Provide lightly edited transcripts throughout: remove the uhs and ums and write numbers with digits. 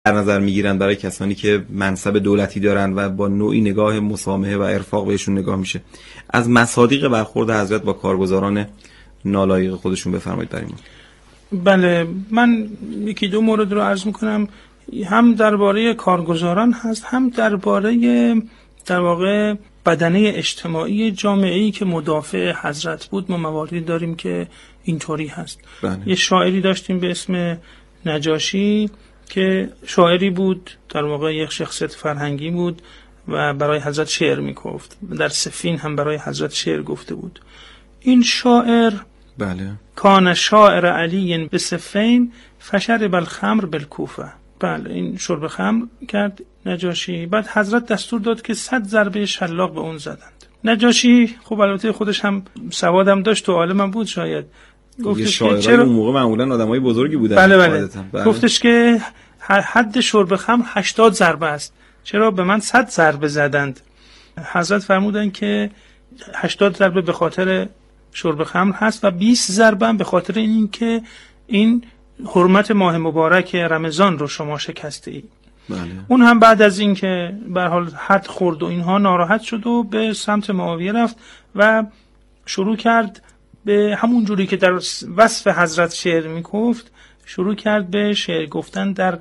در نظر میگیرن برای کسانی که منصب دولتی دارن و با نوعی نگاه مسامحه و ارفاق بهشون نگاه میشه. از مصادیق برخورد حضرت با کارگزاران نالایق خودشون بفرمایید برای ما. بله، من یکی دو مورد رو عرض میکنم، هم درباره کارگزاران هست، هم درباره در واقع بدنه اجتماعی جامعه‌ای که مدافع حضرت بود. ما مواردی داریم که اینطوری هست. بله. یه شاعری داشتیم به اسم نجاشی که شاعری بود، در واقع یک شخصیت فرهنگی بود و برای حضرت شعر میگفت. در سفین هم برای حضرت شعر گفته بود. این شاعر بله کان شاعر علی به سفین فشرب الخمر بالکوفه. بله، این شرب خمر کرد نجاشی. بعد حضرت دستور داد که 100 ضربه شلاق به اون زدند. نجاشی خب البته خودش هم سوادم داشت و عالمم بود، شاید گفتش که چرا اون موقع معمولا آدمای بزرگی بودن. بله. گفتش که حد شرب خمر 80 ضربه است، چرا به من 100 ضربه زدند؟ حضرت فرمودن که 80 ضربه به خاطر شرب خمر هست و 20 ضربه هم به خاطر این که این حرمت ماه مبارک رمضان رو شما شکسته ای. بله. اون هم بعد از این که به هر حال حد خورد و اینها ناراحت شد و به سمت معاویه رفت و شروع کرد به همون جوری که در وصف حضرت شعر میگفت، شروع کرد به شعر گفتن در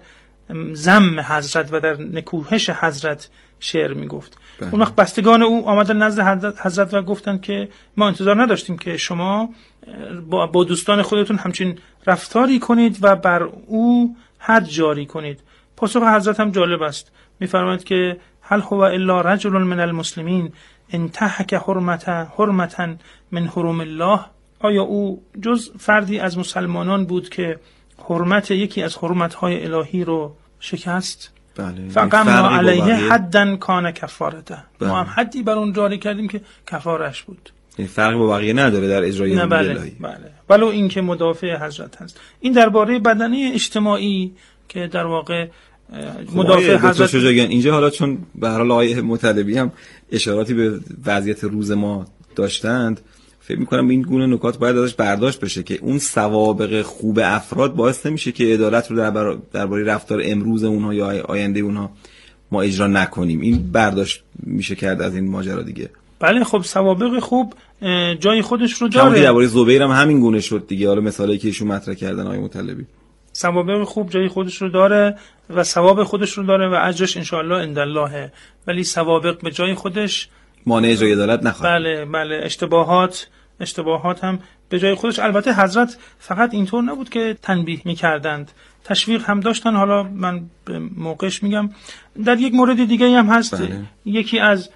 ذم حضرت و در نکوهش حضرت شعر میگفت. اون وقت بستگان او آمدن نزد حضرت و گفتن که ما انتظار نداشتیم که شما با دوستان خودتون همچین رفتاری کنید و بر او حد جاری کنید. پاسخ حضرت هم جالب است، میفرماید که هل هو الا رجل من المسلمین انتهک حرمتا من حرم الله. آیا او جز فردی از مسلمانان بود که حرمت یکی از حرمت‌های الهی رو شکست؟ بله. فقمنا علیه حدا کان کفارته. ما هم حدی بر اون جاری کردیم که کفارش بود. این فرقی با بقیه نداره در اجرای امر الهی. بله. ولو این که مدافع حضرت هست. این درباره بدنه اجتماعی که در واقع مدافع حضرت اینجا حالا چون به هر حال آیه مطلبی هم اشاراتی به وضعیت روز ما داشتند، فکر می‌کنم این گونه نکات باید ازش برداشت بشه که اون سوابق خوب افراد باعث نمیشه که عدالت رو درباره رفتار امروز اونها یا آینده اونها ما اجرا نکنیم. این برداشت میشه کرد از این ماجرا دیگه. بله، خب سوابق خوب جای خودش رو داره. همون درباره زبیر هم همین گونه شد دیگه. حالا مثالی که ایشون مطرح کردن آیه مطلبی، سوابق خوب جای خودش رو داره و ثواب خودش رو داره و اجرش انشاءالله عندالله، ولی سوابق به جای خودش مانع اجرای عدالت نخواهد. بله. اشتباهات هم به جای خودش. البته حضرت فقط اینطور نبود که تنبیه می‌کردند، تشویق هم داشتن. حالا من به موقعش میگم. در یک مورد دیگه هم هست. بله. یکی از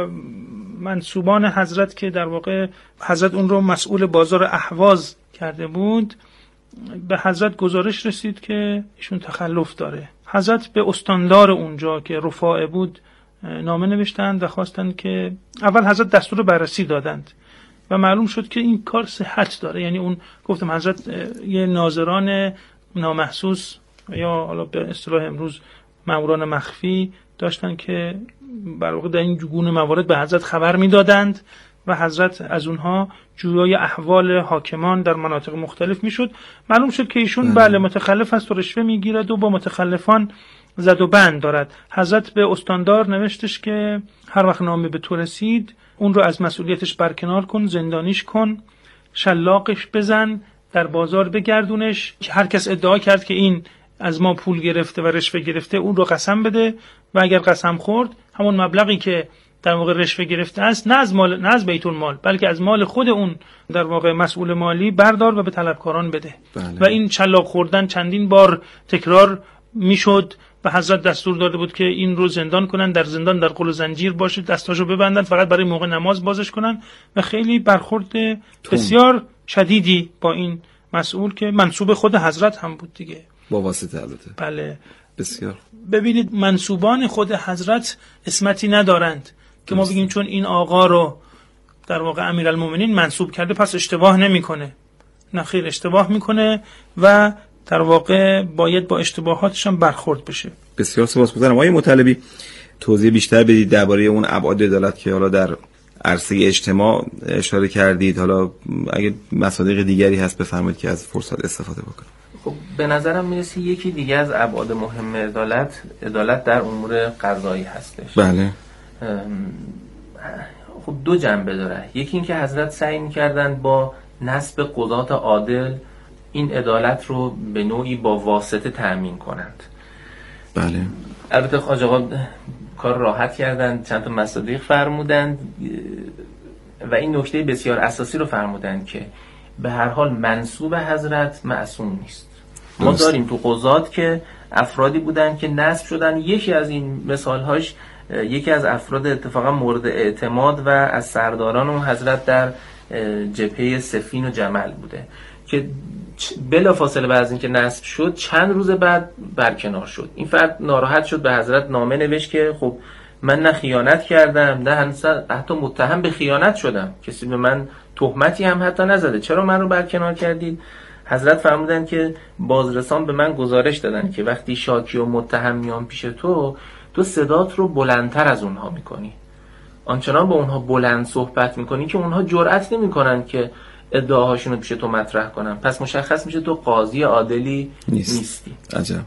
منسوبان حضرت که در واقع حضرت اون رو مسئول بازار اهواز کرده بود، به حضرت گزارش رسید که ایشون تخلف داره. حضرت به استاندار اونجا که رفاعه بود نامه نوشتند و خواستند که اول حضرت دستور بررسی دادند و معلوم شد که این کار صحت داره. یعنی اون گفتم حضرت یه ناظران نامحسوس یا حالا به اصطلاح امروز ماموران مخفی داشتن که بر واقع در این گونه موارد به حضرت خبر میدادند و حضرت از اونها جویای احوال حاکمان در مناطق مختلف میشد. معلوم شد که ایشون بله متخلف است و رشوه میگیرد و با متخلفان زد و بند دارد. حضرت به استاندار نوشتش که هر وقت نامه به تو رسید اون رو از مسئولیتش برکنار کن، زندانیش کن، شلاقش بزن، در بازار بگردونش، که هر کس ادعا کرد که این از ما پول گرفته و رشوه گرفته اون رو قسم بده و اگر قسم خورد همون مبلغی که در واقع رشوه گرفته است نه از بیت المال بلکه از مال خود اون در واقع مسئول مالی بردار و به طلبکاران بده. بله. و این شلاق خوردن چندین بار تکرار میشد و حضرت دستور داده بود که این رو زندان کنن، در زندان در قل و زنجیر باشه، دستاشو ببندن، فقط برای موقع نماز بازش کنن و خیلی برخورد بسیار شدیدی با این مسئول که منسوب خود حضرت هم بود دیگه، با واسطه البته. بله بسیار. ببینید منسوبان خود حضرت اسمتی ندارند که ما بگیم چون این آقا رو در واقع امیرالمومنین منسوب کرده پس اشتباه نمیکنه. نه خیر، اشتباه میکنه و در واقع باید با اشتباهاتش هم برخورد بشه. بسیار سپاسگزارم. آقای مطلبی توضیح بیشتر بدید درباره اون ابعاد عدالت که حالا در عرصه اجتماع اشاره کردید. حالا اگه مصادیق دیگری هست بفرمایید که از فرصت استفاده بکنم. خب به نظرم میرسه یکی دیگه از ابعاد مهم عدالت در امور قضایی هستش. بله. خب دو جنبه داره. یکی این که حضرت سعی می‌کردن با نصب قضات عادل این عدالت رو به نوعی با واسطه تأمین کنند. بله. البته خواجه آقا کار راحت کردن، چند تا مصادیق فرمودند و این نکته بسیار اساسی رو فرمودند که به هر حال منسوب حضرت معصوم نیست. ما داریم تو قضات که افرادی بودن که نصب شدن. یکی از این مثالهاش یکی از افراد اتفاقا مورد اعتماد و از سرداران اون حضرت در جبهه صفین و جمل بوده که بلافاصله بعد از اینکه نصب شد چند روز بعد برکنار شد. این فرد ناراحت شد، به حضرت نامه نوشت که خب من نه خیانت کردم نه حتی متهم به خیانت شدم، کسی به من تهمتی هم حتی نزده، چرا من رو برکنار کردید؟ حضرت فرمودن که بازرسان به من گزارش دادن که وقتی شاکی و متهم میان پیش تو صدات رو بلندتر از اونها میکنی، آنچنان با اونها بلند صحبت میکنی که اونها جرئت نمیکنن که ادعاهاشون رو پیش تو مطرح کنن، پس مشخص میشه تو قاضی عادلی نیستی. عجب.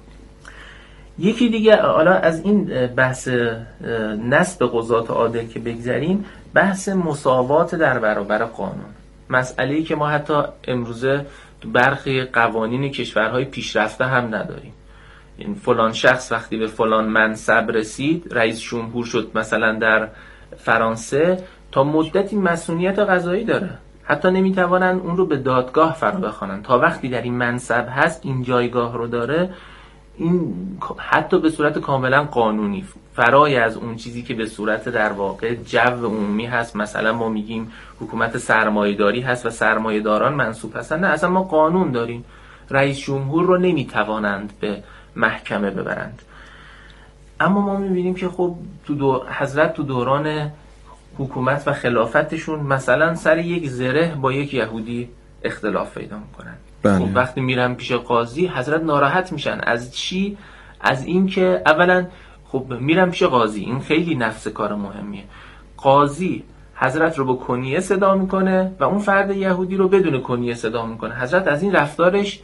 یکی دیگه، حالا از این بحث نصب قضات عادل که بگذریم، بحث مساوات در برابر قانون، مسئله‌ای که ما حتی امروزه تو برخی قوانین کشورهای پیشرفته هم نداریم. این فلان شخص وقتی به فلان منصب رسید، رئیس جمهور شد مثلا در فرانسه، تا مدتی مسئولیت قضایی داره، حتی نمیتوانن اون رو به دادگاه فرا بخوانن تا وقتی در این منصب هست، این جایگاه رو داره، این حتی به صورت کاملا قانونی فرای از اون چیزی که به صورت در واقع جو عمومی هست. مثلا ما میگیم حکومت سرمایه‌داری هست و سرمایه‌داران منصوب هستن، نه، اصلا ما قانون داریم. رئیس جمهور رو نمیتوانند به محکمه ببرند. اما ما میبینیم که خب حضرت تو دوران حکومت و خلافتشون مثلا سر یک زره با یک یهودی اختلاف پیدا میکنن. خب وقتی میرن پیش قاضی، حضرت ناراحت میشن. از چی؟ از این که اولا خب میرن پیش قاضی، این خیلی نفس کار مهمیه. قاضی حضرت رو با کنیه صدا میکنه و اون فرد یهودی رو بدون کنیه صدا میکنه. حضرت از این رفتارش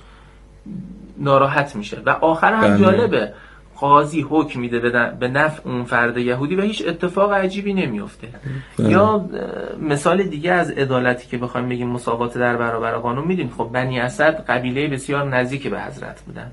ناراحت میشه و آخر هم جالبه، قاضی حکم میده به نفع اون فرد یهودی و هیچ اتفاق عجیبی نمیفته. یا مثال دیگه از عدالتی که بخوایم بگیم مساوات در برابر قانون، میدونید خب بنی اسد قبیله بسیار نزدیک به حضرت بودن.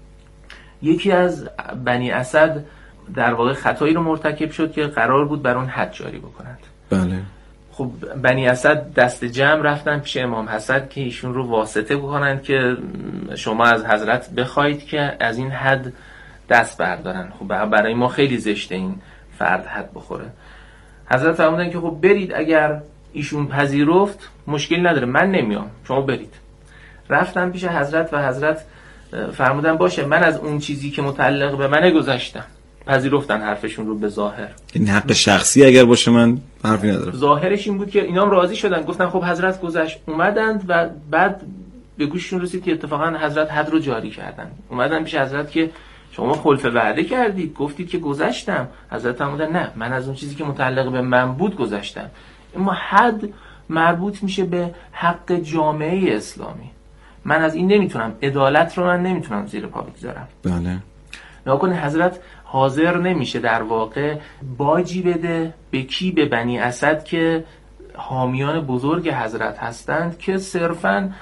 یکی از بنی اسد در واقع خطایی رو مرتکب شد که قرار بود بر اون حد جاری بکنند. بله. خب بنی اسد دست جمع رفتن پیش امام حسن که ایشون رو واسطه بکنند که شما از حضرت بخواید که از این حد دست بردارن. خب برای ما خیلی زشته این فرد حد بخوره. حضرت فرمودن که خب برید، اگر ایشون پذیرفت مشکل نداره، من نمیام، شما برید. رفتن پیش حضرت و حضرت فرمودن باشه، من از اون چیزی که متعلق به منه گذشتم. پذیرفتن حرفشون رو به ظاهر. این حق شخصی اگر باشه من حرفی ندارم. ظاهرش این بود که اینام راضی شدن، گفتن خب حضرت گذشت. اومدند و بعد به گوششون رسید که اتفاقا حضرت حد رو جاری کردن. اومدن پیش حضرت که شما خلف وعده کردید، گفتید که گذشتم. حضرت فرمودن نه، من از اون چیزی که متعلق به من بود گذشتم. اما حد مربوط میشه به حق جامعه اسلامی. من از این نمیتونم، عدالت رو من نمیتونم زیر پا بگذارم. بله. ناکنه حضرت حاضر نمیشه در واقع باجی بده به کی؟ به بنی اسد که حامیان بزرگ حضرت هستند، که صرفاً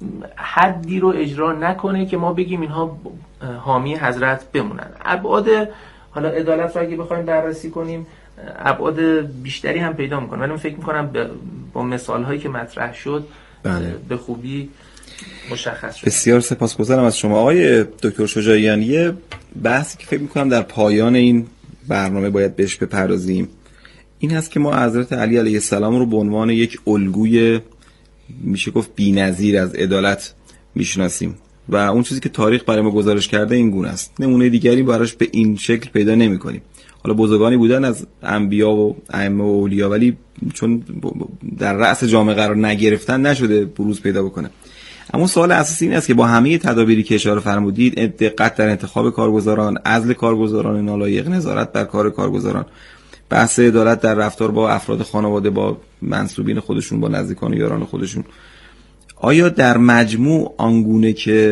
حدی رو اجرا نکنه که ما بگیم اینها حامی حضرت بمونن. ابعاد حالا عدالت رو اگه بخوایم بررسی کنیم ابعاد بیشتری هم پیدا میکنه، ولی من فکر میکنم با مثال هایی که مطرح شد به خوبی مشخص شد. بسیار سپاسگزارم از شما آقای دکتر شجاعیان. یه بحثی که فکر میکنم در پایان این برنامه باید بهش بپردازیم این هست که ما حضرت علی علیه السلام رو به عنوان یک الگوی میشه گفت بی‌نظیر از عدالت میشناسیم و اون چیزی که تاریخ برای ما گزارش کرده این گونه است. نمونه دیگری براش به این شکل پیدا نمی‌کنیم. حالا بزرگانی بودن از انبیا و ائمه و اولیا، ولی چون در رأس جامعه قرار نگرفتن نشده بروز پیدا بکنه. اما سوال اساسی این است که با همه تدابیری که اشاره فرمودید، دقت در انتخاب کارگزاران، عزل کارگزاران نالایق، نظارت بر کار کارگزاران، بحث عدالت در رفتار با افراد خانواده، با منسوبین خودشون، با نزدیکان و یاران خودشون، آیا در مجموع آنگونه که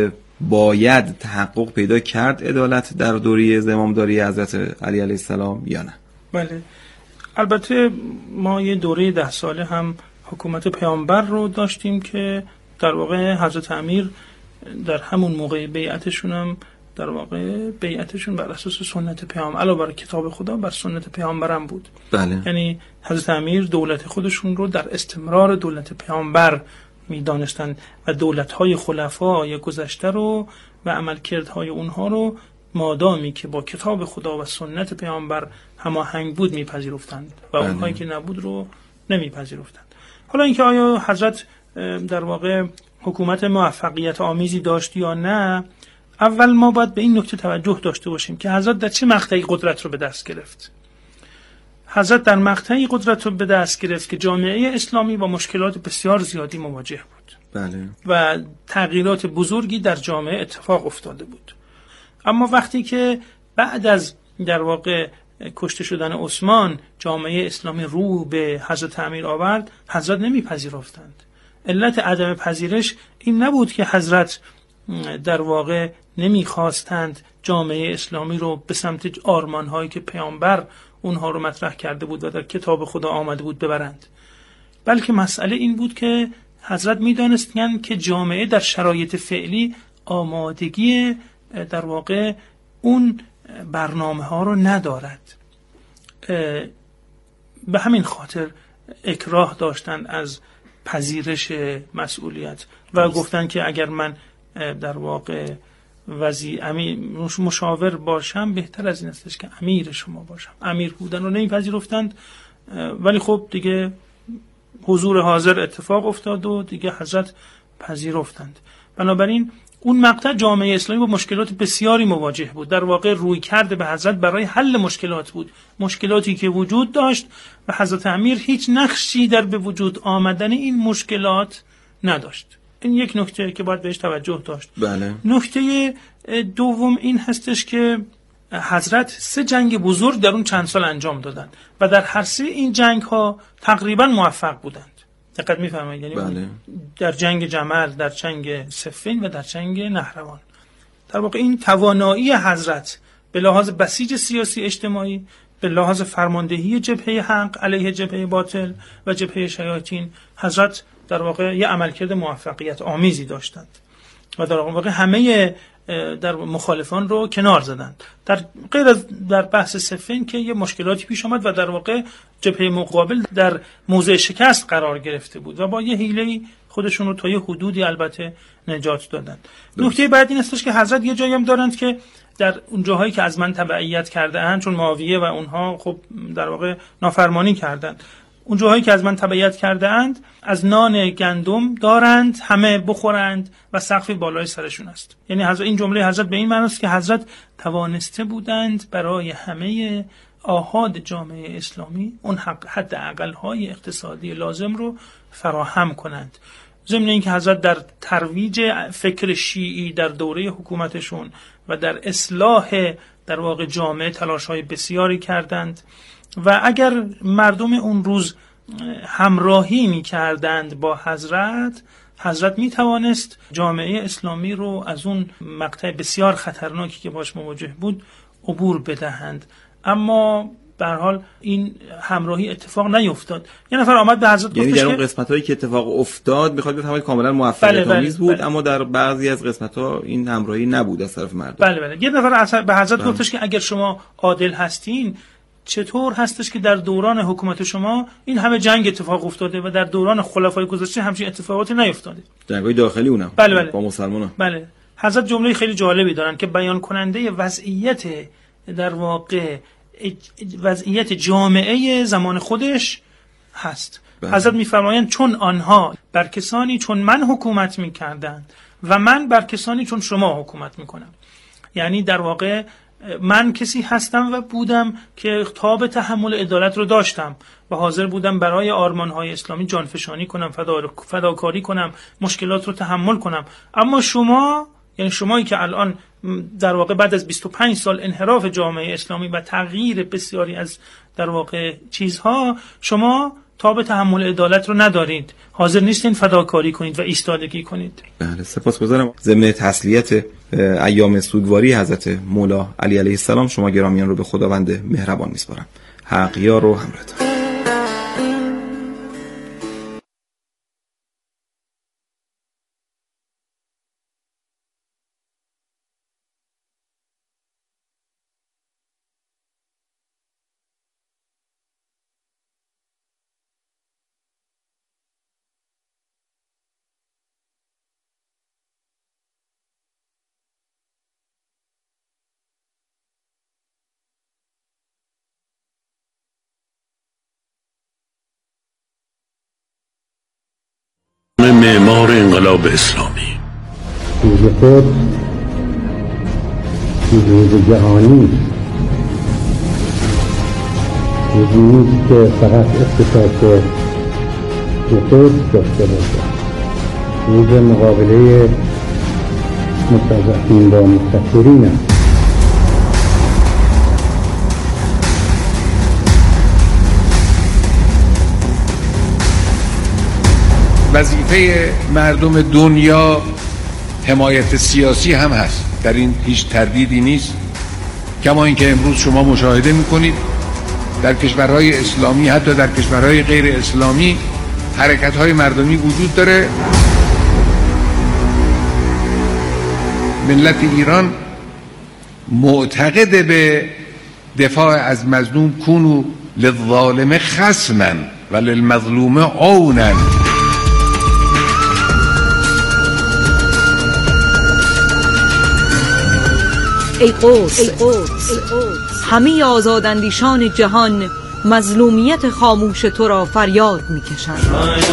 باید تحقق پیدا کرد عدالت در دوره زمامداری حضرت علی علیه السلام یا نه؟ بله، البته ما یه دوره 10 ساله هم حکومت پیامبر رو داشتیم که در واقع حضرت امیر در همون موقع بیعتشون هم در واقع بیعتشون بر اساس سنت پیامبر علاوه بر کتاب خدا بر سنت پیامبرم بود. بله. یعنی حضرت امیر دولت خودشون رو در استمرار دولت پیامبر می‌دانستند و دولت‌های خلفای گذشته رو و عملکردهای اونها رو مادامی که با کتاب خدا و سنت پیامبر هماهنگ بود میپذیرفتند و اونهایی که نبود رو نمیپذیرفتند. حالا اینکه آیا حضرت در واقع حکومت موفقیت آمیزی داشت یا نه، اول ما باید به این نکته توجه داشته باشیم که حضرت در چه مقطعی قدرت رو به دست گرفت. حضرت در مقطعی قدرت رو به دست گرفت که جامعه اسلامی با مشکلات بسیار زیادی مواجه بود. بله. و تغییرات بزرگی در جامعه اتفاق افتاده بود. اما وقتی که بعد از در واقع کشته شدن عثمان جامعه اسلامی رو به حضرت امیر آورد، حضرت نمیپذیرفتند. علت عدم پذیرش این نبود که حضرت در واقع نمیخواستند جامعه اسلامی رو به سمت آرمان‌هایی که پیامبر اونها رو مطرح کرده بود و در کتاب خدا آمده بود ببرند، بلکه مسئله این بود که حضرت میدانستند که جامعه در شرایط فعلی آمادگی در واقع اون برنامه ها رو ندارد. به همین خاطر اکراه داشتن از پذیرش مسئولیت و گفتن که اگر من در واقع مشاور باشم بهتر از این استش که امیر شما باشم. امیر بودن رو نمیپذیرفتند، ولی خب دیگه حضور حاضر اتفاق افتاد و دیگه حضرت پذیرفتند. بنابراین اون مقطع جامعه اسلامی با مشکلات بسیاری مواجه بود. در واقع روی کرده به حضرت برای حل مشکلات بود، مشکلاتی که وجود داشت و حضرت امیر هیچ نقشی در به وجود آمدن این مشکلات نداشت. این یک نکته که باید بهش توجه داشت. بله. نکته دوم این هستش که حضرت 3 جنگ بزرگ در اون چند سال انجام دادن و در هر 3 این جنگ ها تقریبا موفق بودند. دقت می‌فرمایید؟ یعنی بله. در جنگ جمل، در جنگ صفین و در جنگ نهروان. در واقع این توانایی حضرت به لحاظ بسیج سیاسی اجتماعی، به لحاظ فرماندهی جبهه حق علیه جبهه باطل و جبهه شیاطین، حضرت در واقع یه عملکرد موفقیت آمیزی داشتند و در واقع همه در مخالفان رو کنار زدند. در غیر از در بحث صفین که یه مشکلاتی پیش آمد و در واقع جبهه مقابل در موضع شکست قرار گرفته بود و با یه حیله‌ای خودشون رو تا یه حدودی البته نجات دادند. نکته بعد این استش که حضرت یه جایی هم دارند که در اون جاهایی که از من تبعیت کرده اند، چون معاویه و اونها خب در واقع نافرمانی کردند، اون جاهایی که از من تبعیت کرده اند از نان گندم دارند همه بخورند و سقف بالای سرشون است. یعنی این جمله حضرت به این معنی است که حضرت توانسته بودند برای همه آحاد جامعه اسلامی اون حد اقل‌های اقتصادی لازم رو فراهم کنند. ضمن اینکه حضرت در ترویج فکر شیعی در دوره حکومتشون و در اصلاح در واقع جامعه تلاش‌های بسیاری کردند و اگر مردم اون روز همراهی می‌کردند با حضرت می‌توانست جامعه اسلامی رو از اون مقطع بسیار خطرناکی که باش مواجه بود عبور بدهند. اما به هر حال این همراهی اتفاق نیفتاد. یه نفر آمد به حضرت یعنی گفتش در اون که قسمت‌هایی که اتفاق افتاد می‌خواد بفهمید کاملا موفقیت آمیز بود، اما در بعضی از قسمت‌ها این همراهی نبود از طرف مردم. بله. یه نفر به حضرت گفتش که اگر شما عادل هستین چطور هستش که در دوران حکومت شما این همه جنگ اتفاق افتاده و در دوران خلفای گذشته همچین اتفاقاتی نیفتاده؟ جنگ‌های داخلی اونم بله. با مسلمانان. بله. حضرت جمله خیلی جالبی دارن که بیان کننده وضعیت در واقع وضعیت جامعه زمان خودش هست. حضرت می‌فرمایند چون آنها بر کسانی چون من حکومت می‌کردند و من بر کسانی چون شما حکومت می‌کنم. یعنی در واقع من کسی هستم و بودم که تاب تحمل عدالت رو داشتم و حاضر بودم برای آرمان‌های اسلامی جانفشانی کنم، فداکاری کنم، مشکلات رو تحمل کنم. اما شما، یعنی شمایی که الان در واقع بعد از 25 سال انحراف جامعه اسلامی و تغییر بسیاری از در واقع چیزها، شما تاب تحمل عدالت رو ندارید، حاضر نیستین فداکاری کنید و ایستادگی کنید. بله سپاسگزارم. ضمن تسلیت ایام سوگواری حضرت مولا علی علیه السلام شما گرامیان رو به خداوند مهربان میسپارم. حق یار و همراهتون. معمار انقلاب اسلامی روز قدس روز جهانی روزی نیست که فقط اختصاص به قدس داشته باشه. روز مقابله مستضعفین با مستکبرین است. وظیفه مردم دنیا حمایت سیاسی هم هست، در این هیچ تردیدی نیست. کما اینکه امروز شما مشاهده میکنید در کشورهای اسلامی، حتی در کشورهای غیر اسلامی، حرکت‌های مردمی وجود داره. ملت ایران معتقد به دفاع از مظلوم کونو للظالم خصما و للمظلوم عونا. ای قدس همه آزاداندیشان جهان مظلومیت خاموش تو را فریاد می‌کشند.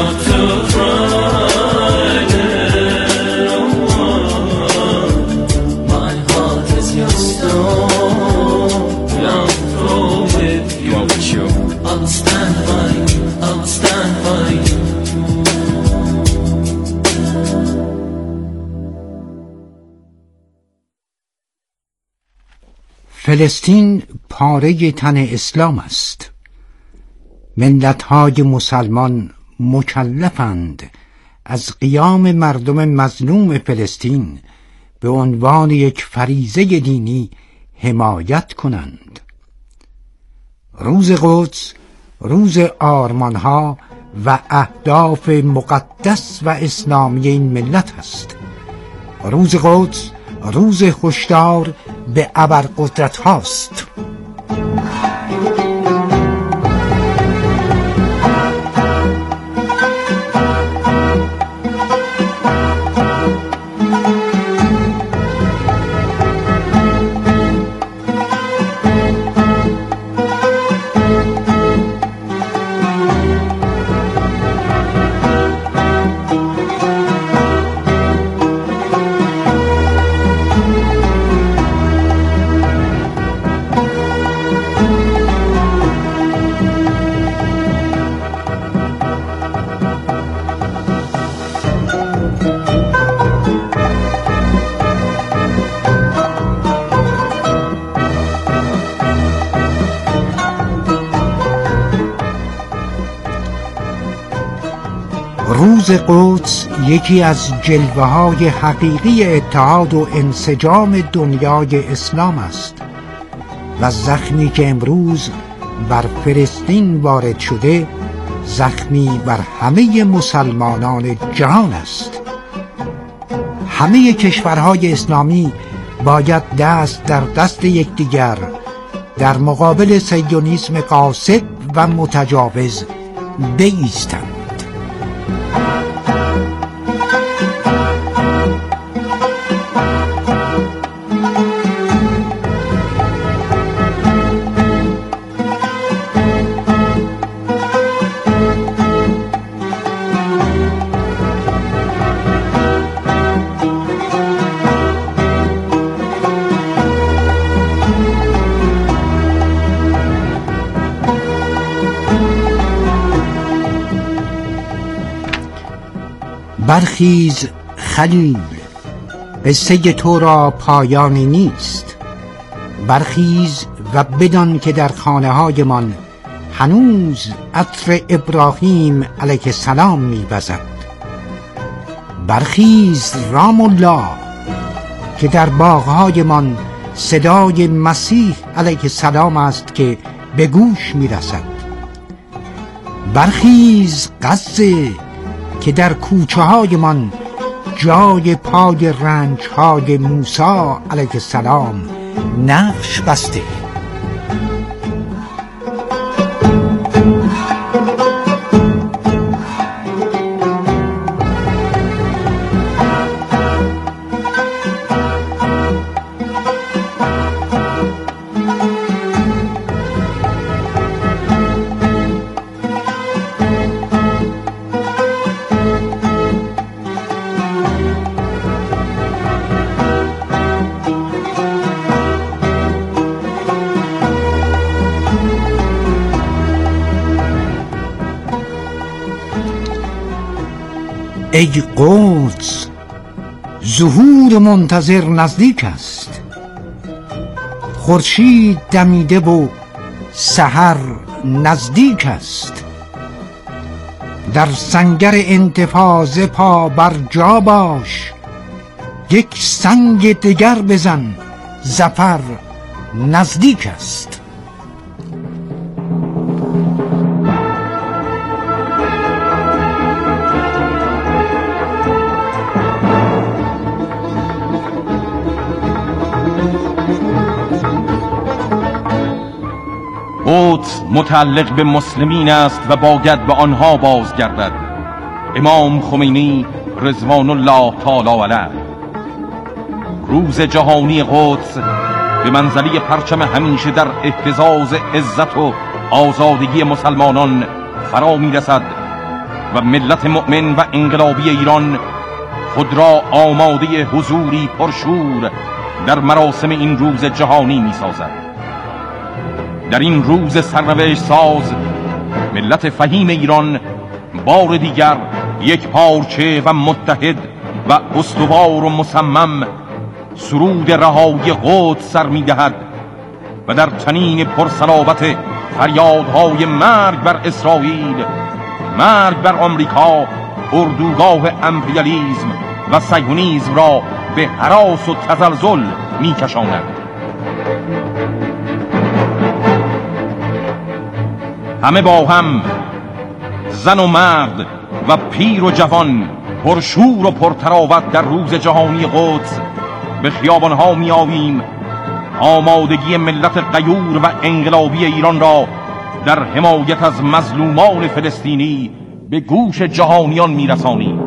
فلسطین پاره تن اسلام است. ملت‌های مسلمان مکلفند از قیام مردم مظلوم فلسطین به عنوان یک فریضه دینی حمایت کنند. روز قدس روز آرمان‌ها و اهداف مقدس و اسلامی این ملت است. روز قدس روز هشدار به ابرقدرت هاست. روز قدس یکی از جلوه‌های حقیقی اتحاد و انسجام دنیای اسلام است و زخمی که امروز بر فلسطین وارد شده زخمی بر همه مسلمانان جهان است. همه کشورهای اسلامی باید دست در دست یکدیگر در مقابل صهیونیسم غاصب و متجاوز بایستند. برخیز خلیل، قصه تو را پایانی نیست. برخیز و بدان که در خانه های من هنوز عطر ابراهیم علیه السلام می‌وزد. برخیز رام الله که در باغ‌هایمان صدای مسیح علیه السلام است که به گوش می‌رسد. برخیز غزه که در کوچه‌هایمان جای پای رنج‌های موسی علیه السلام نقش بسته. ای قدس، ظهور منتظر نزدیک است. خورشید دمیده و سحر نزدیک است. در سنگر انتفاضه پا بر جا باش، یک سنگ دگر بزن، ظفر نزدیک است. قدس متعلق به مسلمین است و باید به آنها بازگردد. امام خمینی رضوان الله تعالی علیه. روز جهانی قدس به منزله پرچم همیشه در اهتزاز عزت و آزادگی مسلمانان فرا می‌رسد و ملت مؤمن و انقلابی ایران خود را آماده حضوری پرشور در مراسم این روز جهانی می‌سازد. در این روز سرنوشت ساز ملت فهیم ایران بار دیگر یک پارچه و متحد و استوار و مصمم سرود رهایی قدس سر می‌دهد و در چنین پرصلابت فریادهای مرگ بر اسرائیل، مرگ بر آمریکا، اردوگاه امپریالیسم و صهیونیسم را به هراس و تزلزل می‌کشاند. همه با هم، زن و مرد و پیر و جوان، پرشور و پرتراوت در روز جهانی قدس به خیابانها می آویم آمادگی ملت غیور و انقلابی ایران را در حمایت از مظلومان فلسطینی به گوش جهانیان می رسانیم.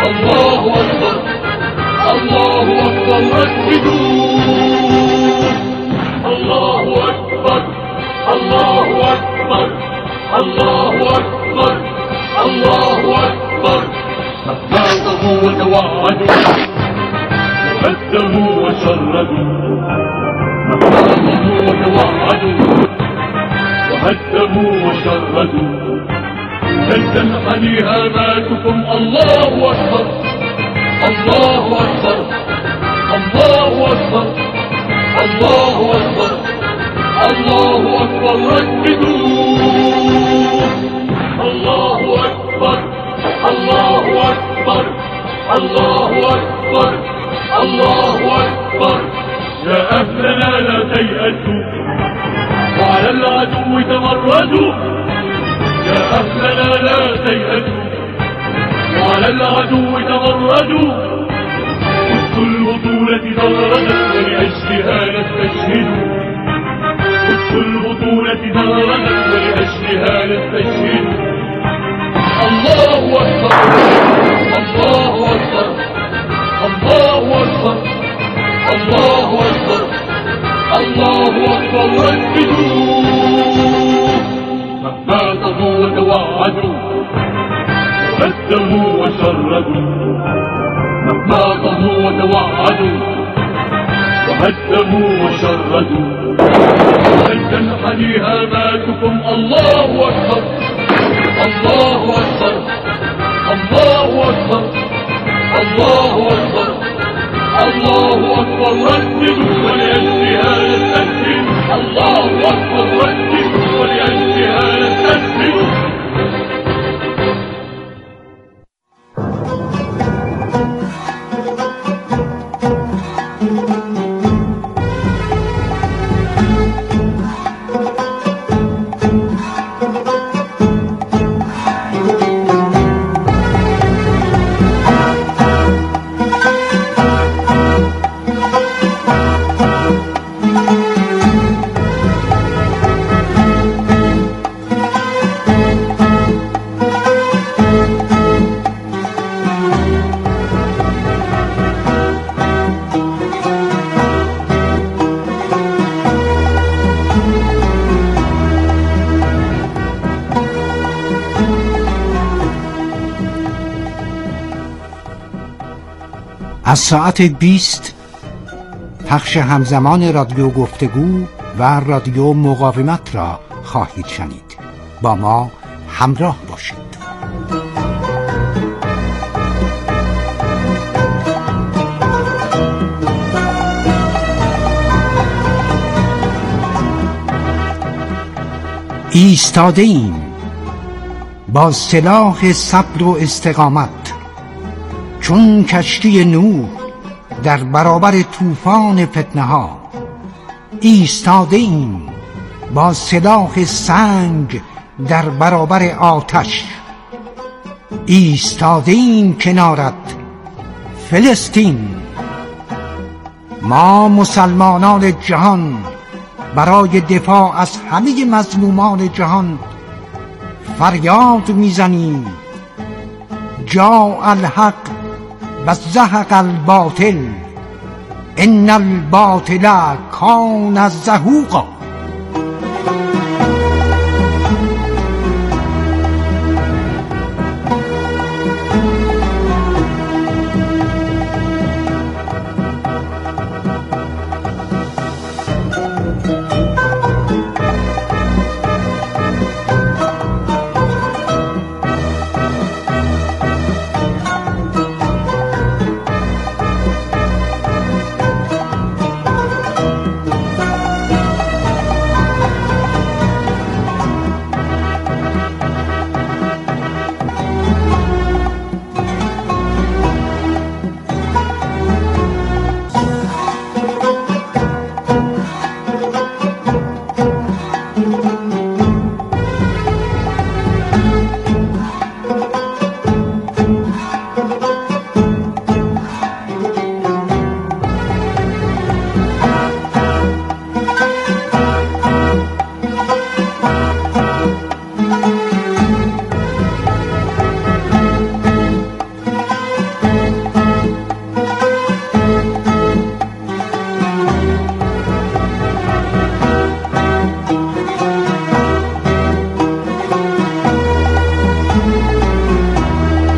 الله أكبر الله أكبر رددوا الله أكبر الله أكبر الله أكبر الله أكبر مهدوا وتوعدوا وهدموا وشردوا مهدوا وتوعدوا وهدموا وشردوا لن تنحني هاماتكم الله أكبر الله أكبر الله أكبر الله أكبر الله أكبر رددوا الله أكبر الله أكبر الله أكبر الله أكبر يا أهلنا لا تيأسوا وعلى العدو تمردوا يا أهلنا لا تيأسوا وعلى العدو تمردوا قدس البطولة دردت ولأجلها نستشهدوا قدس البطولة دردت ولأجلها نستشهدوا الله أكبر الله أكبر الله أكبر الله أكبر الله أكبر رددوا مهما طغوا وتوعدوا وهدموا وشردوا مهما طغوا وتوعدوا وهدموا وشردوا لن تنحني هاماتكم الله أكبر الله أكبر الله أكبر الله أكبر الله أكبر رددوا ولأجلها نستشهد الله أكبر رددوا ولأجلها نستشهد از ساعت 20 پخش همزمان رادیو گفتگو و رادیو مقاومت را خواهید شنید. با ما همراه باشید. ایستاده ایم با سلاح صبر و استقامت چون کشتی نوح در برابر طوفان فتنه ها. ایستاده ایم با سلاح سنگ در برابر آتش. ایستاده ایم کنارت فلسطین. ما مسلمانان جهان برای دفاع از همه مظلومان جهان فریاد میزنیم جاء الحق و زهق الباطل ان الباطل کان زهوقا.